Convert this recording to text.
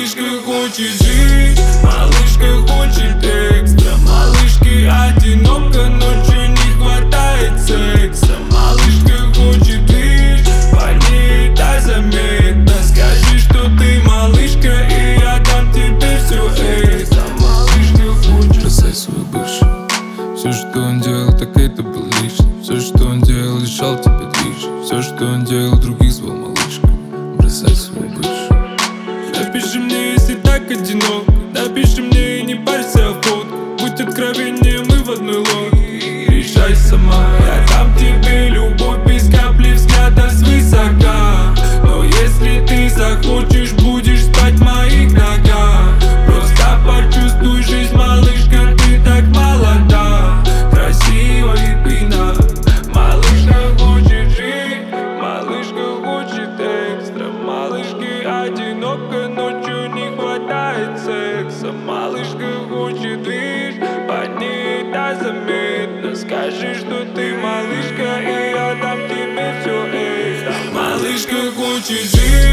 Малышка хочет жить, малышка хочет экстра. Малышке одиноко, ночью не хватает секса. Малышка хочет жить, по ней это заметно. Скажи, что ты малышка, и я дам тебе все это. Малышка хочет. Бросай свою бывшую. Все, что он делал, так это был лишний. Все, что он делал, лишал тебя движа. Все, что он делал, других звал малышка. Бросай свою бывшую. Напиши мне, если так одинок. Напиши мне и не парься о фотку. Будь откровеннее, мы в одной лодке. Решай сама, я дам тебе любовь без капли взгляда свысока. Но если ты захочешь, будешь спать в моих ногах. Просто почувствуй жизнь, малышка, ты так молода. Красива и пина. Малышка хочет жить, малышка хочет экстра. Малышке одиноко, ночью не хватает секса. Малышка хочет жить, по ней это заметно. Скажи, что ты малышка, и я дам тебе все это. Малышка хочет жить.